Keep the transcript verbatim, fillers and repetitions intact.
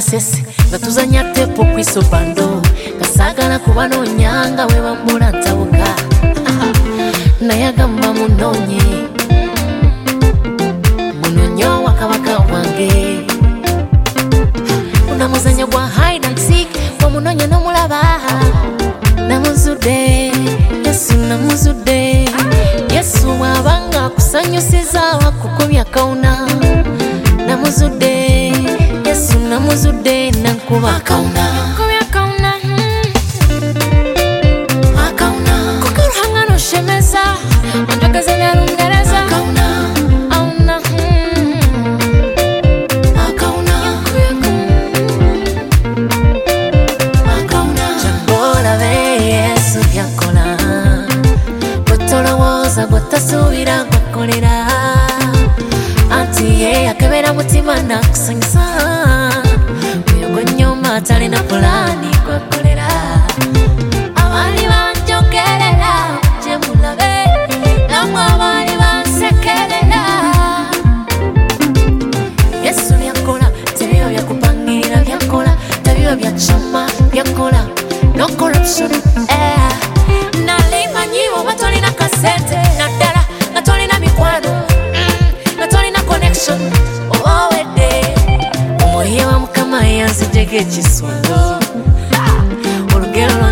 musese nga tuzanya tepo kwisobando kasagala kubanoonya nga bwe bambula ntabuka naye agamba munoonye munonyo wa kabaka wange unamuzanya gwa hide and seek wamunoonya n'omulaba namuzudde Yesu namuzudde Yesu wabanga kusanyusiza wakukubya kauna namuzudde Yesu namuzudde nankuba kauna kubya kauna akauna kukuruhanga noshemeza onjogeza byalungereza kauna auna akauna akauna jambola be Yesu yakola botolowoza botasubira kukolera anti ye akebera mutima nakusanyusa muyogo nyuma atalina pulani kwakolera abali banjogerera je mulabe namwe abali bansekerera Yesu byakola tebiba byakupangirira byakola tebiba byacama byakola no corruption eh nalimanyiwo batolina kasente naddala nga tolina mikwano owawedde omuye wa mukama yanzijeko ekisumbo olugero